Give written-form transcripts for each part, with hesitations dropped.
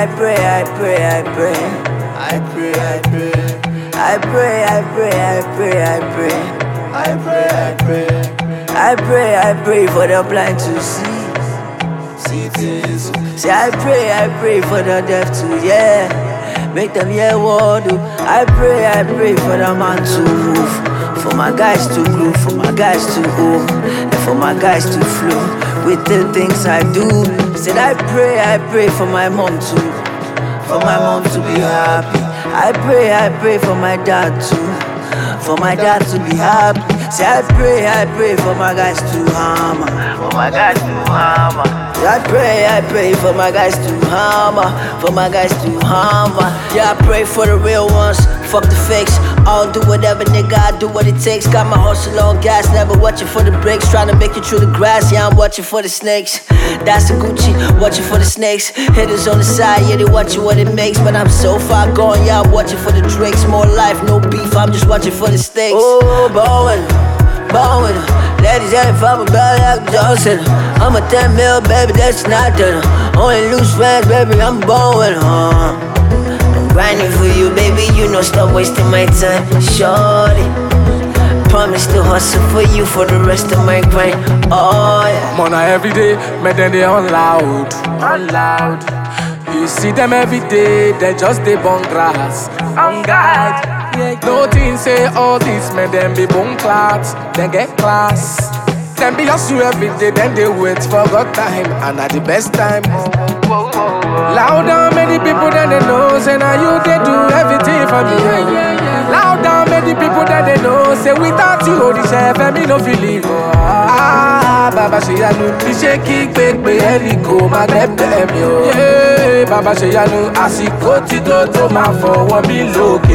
I pray, I pray, I pray. I pray, I pray. I pray, I pray, I pray, I pray. I pray, I pray. I pray, I pray for the blind to see. See things. Say I pray for the deaf to hear. Make them hear what do. I pray for the man to move. For my guys to grow, for my guys to go, and for my guys to flow with the things I do. Said I pray for my mom to, for my mom to be happy. I pray for my dad too, for my dad to be happy. Say I pray for my guys to hammer, for my guys to hammer. I pray for my guys to hammer, for my guys to hammer. Yeah, I pray for the real ones, fuck the fakes. I'll do whatever, nigga, I do what it takes. Got my hustle on gas, never watching for the breaks. Trying to make it through the grass, yeah, I'm watching for the snakes. That's the Gucci, watching for the snakes. Hitters on the side, yeah, they watching what it makes. But I'm so far gone, yeah, I'm watching for the drakes. More life, no beef, I'm just watching for the stakes. Oh, Bowen. Ladies, if I'm a bad like Johnson, I'm a 10 mil, baby, that's nothing. Only loose friends, baby, I'm bowing, I'm grinding for you, baby, you know, stop wasting my time, shorty. Promise to hustle for you for the rest of my grind, oh yeah. Mona every day, but then they on loud. You see them every day, they just they burn grass. On God. No thing say all these men them be bone clats, then get class. Them be hustle every day, then they wait for God time, and at the best time. Loud down many people then they know, say now you they do everything for me. Loud down many people then they know, say without you the chef and me no feel leave. Baba Sheyanu, the shaky baby, any go my them yo. Yeah, Baba Sheyanu, asiko ti to ma for me loke.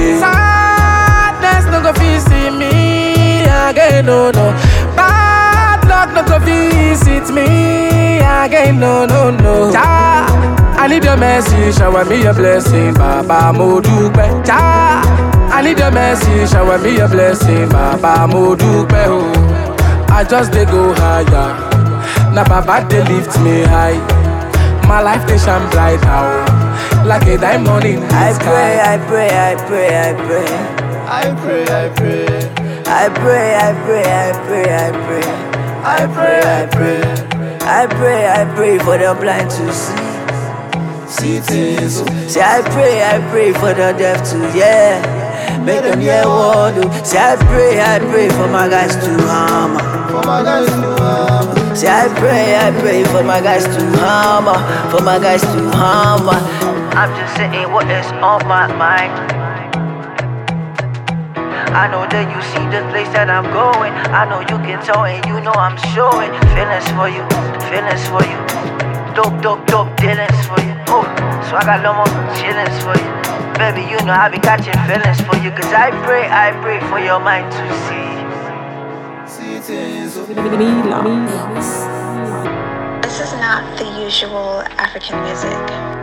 No go visit me again, no. Bad luck no go visit me again, no. Ja, I need your mercy, shower me your blessing, Baba Modupe. Ja, I need your mercy, shower me your blessing, Baba Modupe. Oh, I just they go higher, now Baba they lift me high. My life they shine bright now, like a diamond in the sky. I pray. I pray, I pray. I pray. I pray, I pray. I pray for the blind to see. See things. Say I pray for the deaf to hear. Make them hear what do. Say I pray for my guys to hammer. For my guys to hammer. Say I pray for my guys to hammer, for my guys to hammer. I'm just saying what is on my mind. I know that you see the place that I'm going. I know you can tell and you know I'm showing feelings for you, feelings for you. Dope dealings for you. Oh, so I got no more chillings for you. Baby, you know I be catching feelings for you. Cause I pray for your mind to see. See things. This is not the usual African music.